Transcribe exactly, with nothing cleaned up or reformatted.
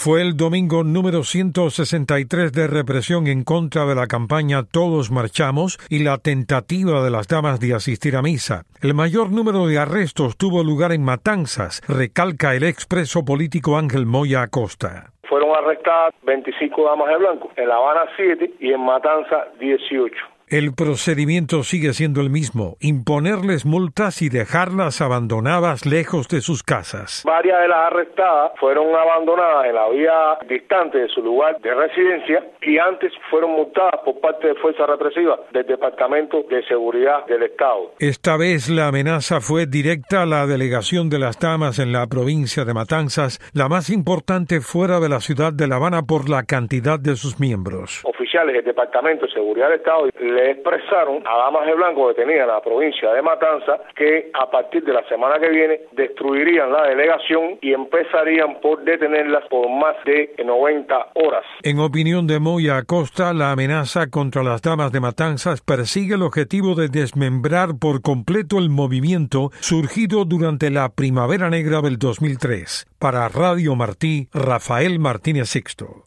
Fue el domingo número ciento sesenta y tres de represión en contra de la campaña Todos Marchamos y la tentativa de las damas de asistir a misa. El mayor número de arrestos tuvo lugar en Matanzas, recalca el expreso político Ángel Moya Acosta. Fueron arrestadas veinticinco damas de blanco, en La Habana siete y en Matanzas dieciocho. El procedimiento sigue siendo el mismo, imponerles multas y dejarlas abandonadas lejos de sus casas. Varias de las arrestadas fueron abandonadas en la vía distante de su lugar de residencia y antes fueron multadas por parte de fuerzas represivas del Departamento de Seguridad del Estado. Esta vez la amenaza fue directa a la delegación de las damas en la provincia de Matanzas, la más importante fuera de la ciudad de La Habana por la cantidad de sus miembros. Oficiales del Departamento de Seguridad del Estado le expresaron a damas de blanco detenidas en la provincia de Matanzas que a partir de la semana que viene destruirían la delegación y empezarían por detenerlas por más de noventa horas. En opinión de Moya Acosta, la amenaza contra las damas de Matanzas persigue el objetivo de desmembrar por completo el movimiento surgido durante la Primavera Negra del dos mil tres. Para Radio Martí, Rafael Martínez Sixto.